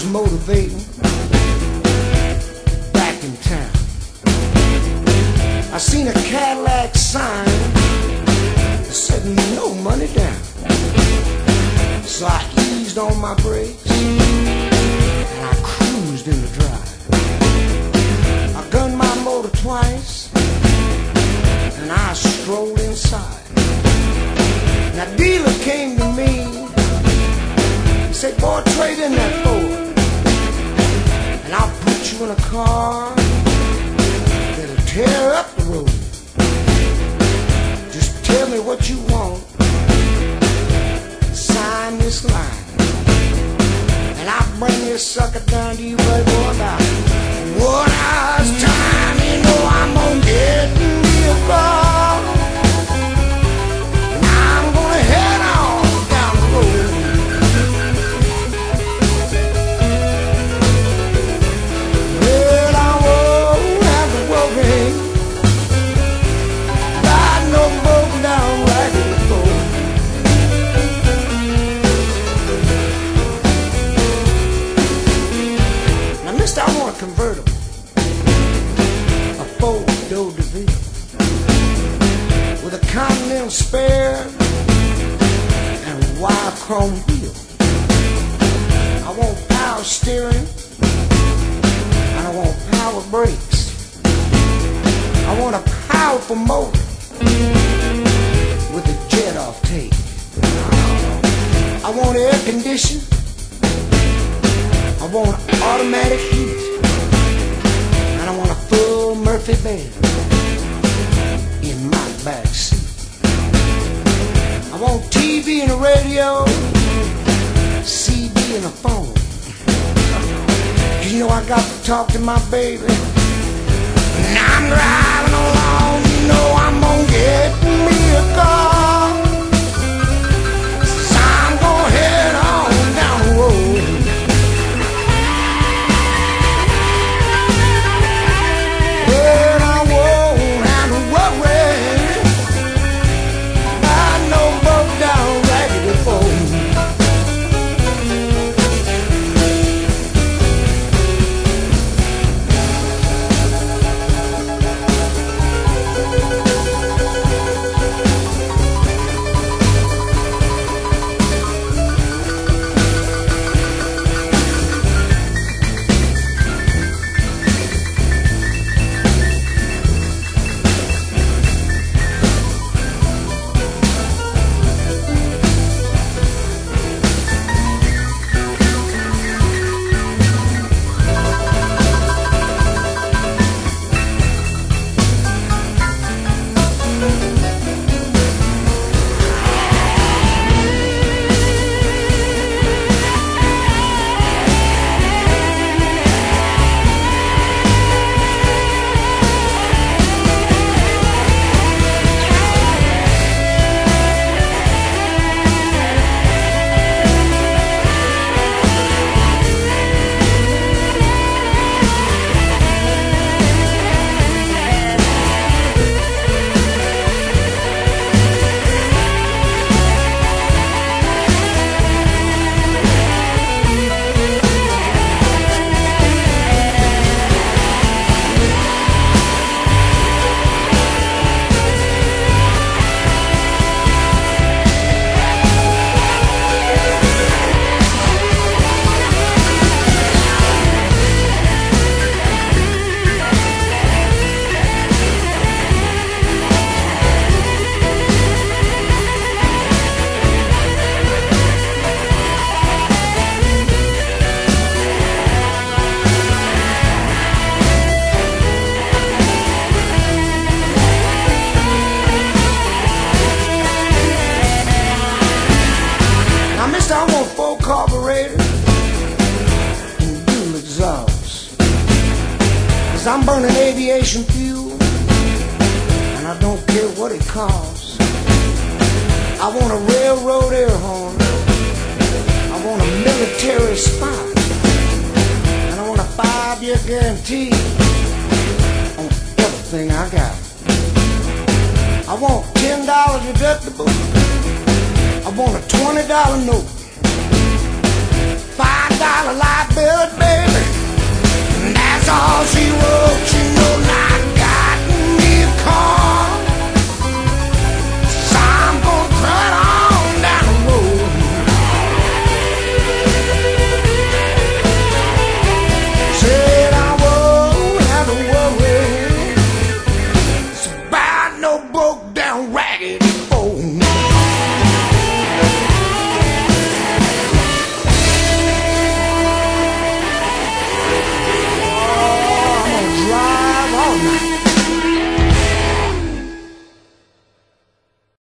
motivating back in town. I seen a Cadillac sign that said no money down. So I eased on my brakes and I cruised in the drive. I gunned my motor twice and I strolled inside. Now dealer came to me. He said, boy, trade in that Ford and I'll put you in a car that'll tear up the road. Just tell me what you want, sign this line, and I'll bring this sucker down to you, baby, boy, about 1 hour's time. You know I'm gonna get me a car, and I'm gonna head on down the road. Well, I won't have to worry about no broken down ragged road. Now, mister, I want a convertible, a Ford DeVille with a Continental spare and a wire chrome wheel. I want power steering and I want power brakes. I want a powerful motor with a jet off tape. I want air conditioning. I want automatic heat. And I want a full Murphy bed in my back seat. I want TV and a radio, CD and a phone. 'Cause you know I got to talk to my baby. And I'm driving along, you know I'm gonna get me a car. So I'm gonna head on down the road. Well, I won't have to worry about no broke down raggedy phone. Carburetor and dual exhaust. 'Cause I'm burning aviation fuel and I don't care what it costs. I want a railroad air horn, I want a military spot, and I want a 5-year guarantee on everything I got. I want $10 deductible, I want a $20 note, $5 liability, 'cause he